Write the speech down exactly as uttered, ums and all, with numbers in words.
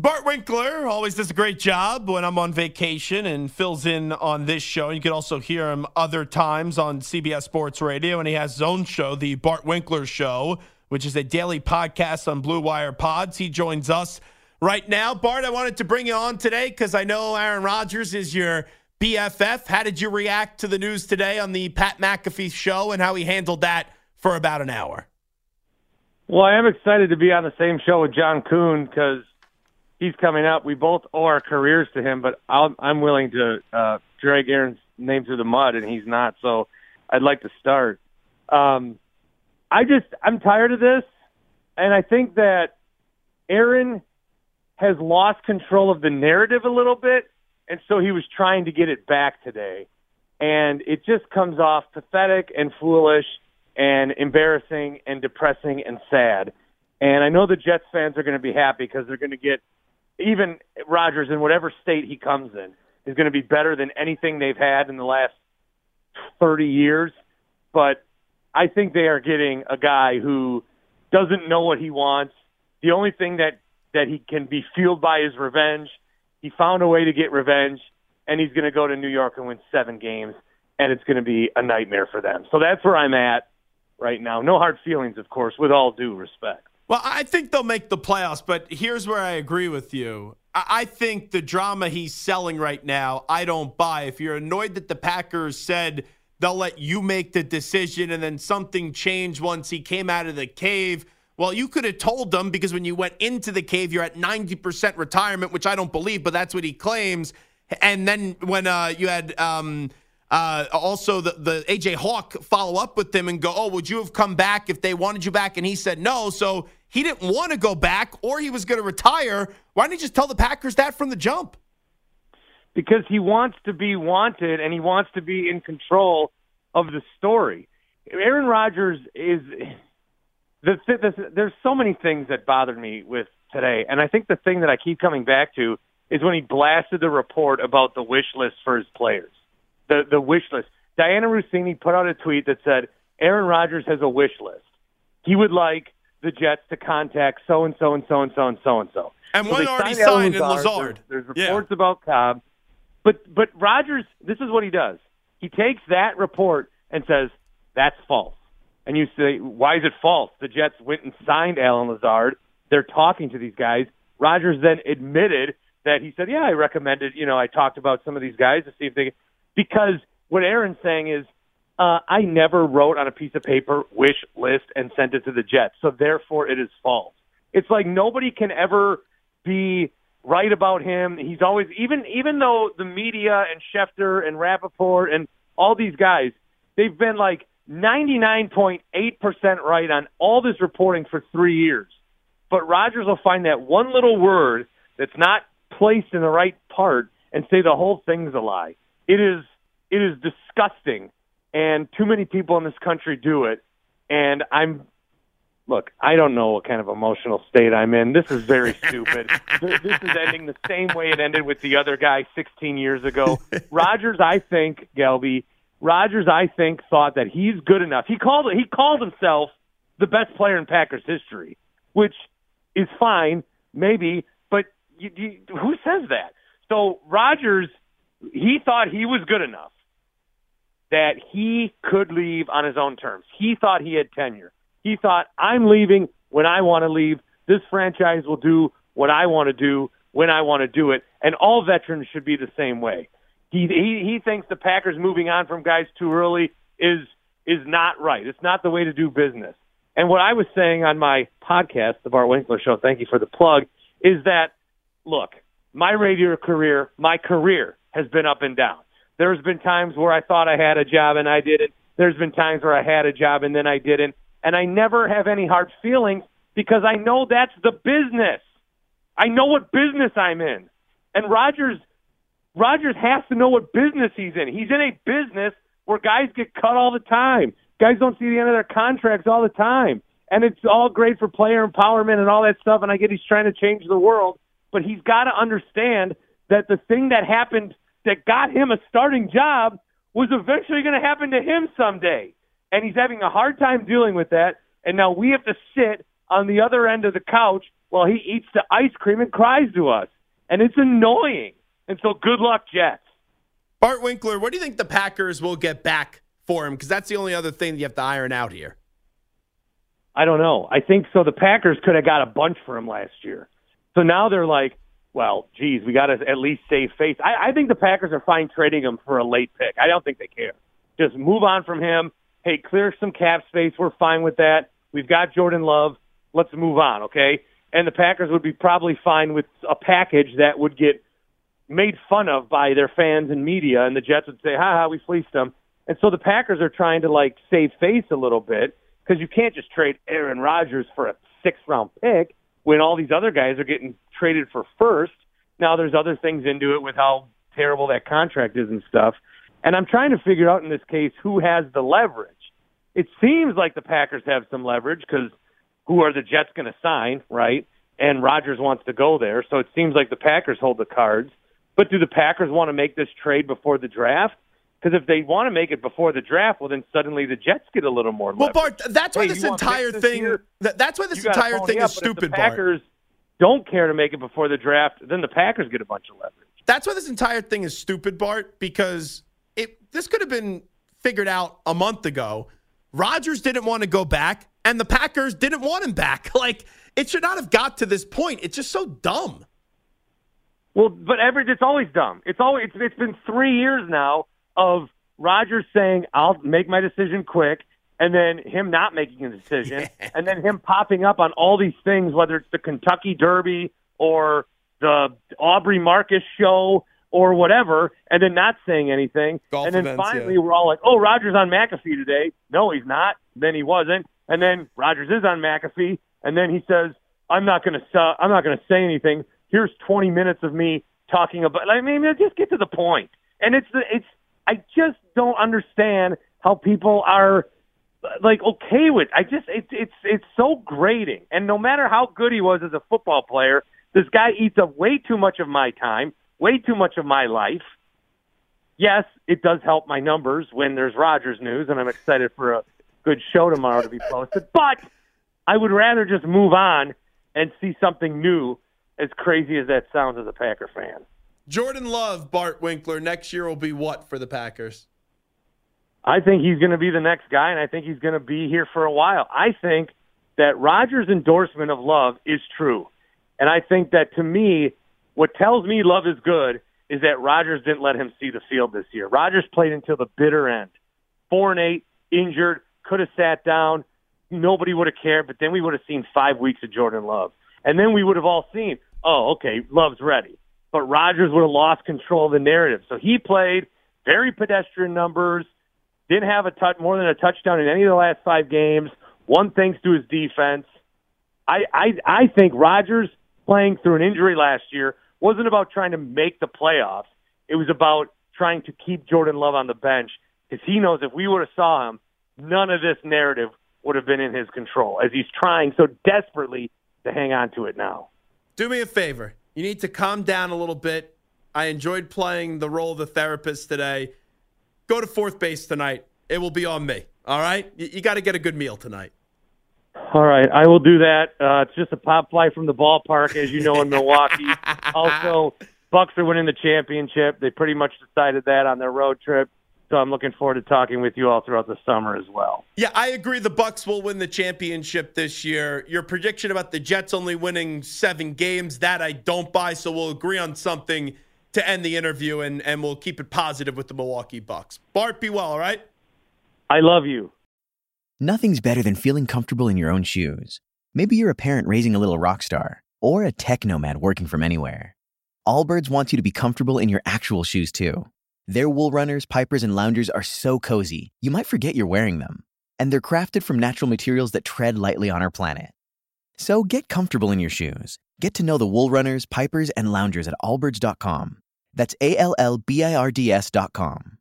Bart Winkler always does a great job when I'm on vacation and fills in on this show. You can also hear him other times on C B S Sports Radio, and he has his own show, The Bart Winkler Show, which is a daily podcast on Blue Wire Pods. He joins us right now. Bart, I wanted to bring you on today because I know Aaron Rodgers is your B F F. How did you react to the news today on the Pat McAfee show and how he handled that for about an hour? Well, I am excited to be on the same show with John Kuhn because he's coming up. We both owe our careers to him, but I'll, I'm willing to uh, drag Aaron's name through the mud, and he's not. So I'd like to start. Um, I just I'm tired of this, and I think that Aaron has lost control of the narrative a little bit, and so he was trying to get it back today, and it just comes off pathetic and foolish and embarrassing and depressing and sad. And I know the Jets fans are going to be happy because they're going to get even Rodgers in whatever state he comes in is going to be better than anything they've had in the last thirty years. But I think they are getting a guy who doesn't know what he wants. The only thing that, that he can be fueled by is revenge. He found a way to get revenge, and he's going to go to New York and win seven games, and it's going to be a nightmare for them. So that's where I'm at right now. No hard feelings, of course, with all due respect. Well, I think they'll make the playoffs, but here's where I agree with you. I think the drama he's selling right now, I don't buy. If you're annoyed that the Packers said they'll let you make the decision and then something changed once he came out of the cave, well, you could have told them because when you went into the cave, you're at ninety percent retirement, which I don't believe, but that's what he claims. And then when uh, you had um, uh, also the, the A J Hawk follow up with him and go, oh, would you have come back if they wanted you back? And he said no. So he didn't want to go back or he was going to retire. Why didn't he just tell the Packers that from the jump? Because he wants to be wanted and he wants to be in control of the story. Aaron Rodgers is the, the, there's so many things that bothered me with today. And I think the thing that I keep coming back to is when he blasted the report about the wish list for his players. The, the wish list. Diana Rossini put out a tweet that said, Aaron Rodgers has a wish list. He would like the Jets to contact so-and-so and so-and-so and so-and-so. And so one already signed in Lazard. There's, there's reports yeah. about Cobb. But but Rodgers, this is what he does. He takes that report and says, that's false. And you say, why is it false? The Jets went and signed Allen Lazard. They're talking to these guys. Rodgers then admitted that he said, yeah, I recommended, you know, I talked about some of these guys to see if they – because what Aaron's saying is, uh, I never wrote on a piece of paper wish list and sent it to the Jets, so therefore it is false. It's like nobody can ever be right about him. He's always – even even though the media and Schefter and Rappaport and all these guys, they've been like ninety-nine point eight percent right on all this reporting for three years. But Rodgers will find that one little word that's not placed in the right part and say the whole thing's a lie. It is it is disgusting, and too many people in this country do it. And I'm look, I don't know what kind of emotional state I'm in. This is very stupid. This is ending the same way it ended with the other guy sixteen years ago. Rodgers, I think, Gelby, Rodgers, I think, thought that he's good enough. He called he called himself the best player in Packers history, which is fine, maybe, but you, you, who says that? So Rodgers, he thought he was good enough that he could leave on his own terms. He thought he had tenure. He thought, I'm leaving when I want to leave. This franchise will do what I want to do when I want to do it, and all veterans should be the same way. He he, he thinks the Packers moving on from guys too early is is not right. It's not the way to do business. And what I was saying on my podcast, The Bart Winkler Show, thank you for the plug, is that, look, my radio career, my career has been up and down. There's been times where I thought I had a job and I didn't. There's been times where I had a job and then I didn't. And I never have any hard feelings because I know that's the business. I know what business I'm in. And Rodgers, Rodgers has to know what business he's in. He's in a business where guys get cut all the time. Guys don't see the end of their contracts all the time. And it's all great for player empowerment and all that stuff, and I get he's trying to change the world, but he's got to understand that the thing that happened that got him a starting job was eventually going to happen to him someday. And he's having a hard time dealing with that, and now we have to sit on the other end of the couch Well, he eats the ice cream and cries to us, and it's annoying. And so good luck, Jets. Bart Winkler, what do you think the Packers will get back for him? Because that's the only other thing that you have to iron out here. I don't know. I think so. The Packers could have got a bunch for him last year. So now they're like, well, geez, we got to at least save face. I, I think the Packers are fine trading him for a late pick. I don't think they care. Just move on from him. Hey, clear some cap space. We're fine with that. We've got Jordan Love. Let's move on, okay? And the Packers would be probably fine with a package that would get made fun of by their fans and media, and the Jets would say, ha ha, we fleeced them. And so the Packers are trying to, like, save face a little bit because you can't just trade Aaron Rodgers for a sixth-round pick when all these other guys are getting traded for first. Now there's other things into it with how terrible that contract is and stuff. And I'm trying to figure out in this case who has the leverage. It seems like the Packers have some leverage because who are the Jets going to sign, right? And Rodgers wants to go there, so it seems like the Packers hold the cards. But do the Packers want to make this trade before the draft? Because if they want to make it before the draft, well, then suddenly the Jets get a little more leverage. Well, Bart, that's why hey, this entire this thing that, that's why this entire thing up, is stupid, if the Packers Bart. Don't care to make it before the draft, then the Packers get a bunch of leverage. That's why this entire thing is stupid, Bart, because it this could have been figured out a month ago. Rodgers didn't want to go back, and the Packers didn't want him back. Like, it should not have got to this point. It's just so dumb. Well, but every, it's always dumb. It's always it's, it's been three years now of Rodgers saying, I'll make my decision quick, and then him not making a decision, and then him popping up on all these things, whether it's the Kentucky Derby or the Aubrey Marcus show or whatever, and then not saying anything. Golf and then events, finally yeah. we're all like, oh, Rodgers on McAfee today. No, he's not. Then he wasn't. And then Rodgers is on McAfee, and then he says, I'm not going to uh, I'm not going to say anything. Here's twenty minutes of me talking about. I mean, just get to the point. And it's the it's. I just don't understand how people are like okay with. I just it's it's it's so grating. And no matter how good he was as a football player, this guy eats up way too much of my time, way too much of my life. Yes, it does help my numbers when there's Rodgers news, and I'm excited for a good show tomorrow to be posted. But I would rather just move on and see something new, as crazy as that sounds as a Packer fan. Jordan Love, Bart Winkler, next year will be what for the Packers? I think he's going to be the next guy, and I think he's going to be here for a while. I think that Rodgers' endorsement of Love is true. And I think that, to me, what tells me Love is good is that Rodgers didn't let him see the field this year. Rodgers played until the bitter end. Four and eight, injured, could have sat down. Nobody would have cared, but then we would have seen five weeks of Jordan Love. And then we would have all seen, oh, okay, Love's ready. But Rodgers would have lost control of the narrative. So he played very pedestrian numbers, didn't have a touch more than a touchdown in any of the last five games, one thanks to his defense. I, I, I think Rodgers playing through an injury last year wasn't about trying to make the playoffs. It was about trying to keep Jordan Love on the bench because he knows if we would have saw him, none of this narrative would have been in his control as he's trying so desperately to hang on to it now. Do me a favor. You need to calm down a little bit. I enjoyed playing the role of the therapist today. Go to fourth base tonight. It will be on me. All right? You, you got to get a good meal tonight. All right. I will do that. Uh, it's just a pop fly from the ballpark, as you know, in Milwaukee. Also, Bucks are winning the championship. They pretty much decided that on their road trip. So I'm looking forward to talking with you all throughout the summer as well. Yeah, I agree the Bucks will win the championship this year. Your prediction about the Jets only winning seven games, that I don't buy, so we'll agree on something to end the interview, and, and we'll keep it positive with the Milwaukee Bucks. Bart, be well, all right? I love you. Nothing's better than feeling comfortable in your own shoes. Maybe you're a parent raising a little rock star, or a tech nomad working from anywhere. Allbirds wants you to be comfortable in your actual shoes, too. Their Wool Runners, Pipers, and Loungers are so cozy, you might forget you're wearing them. And they're crafted from natural materials that tread lightly on our planet. So get comfortable in your shoes. Get to know the Wool Runners, Pipers, and Loungers at allbirds dot com. That's A L L B I R D S dot com.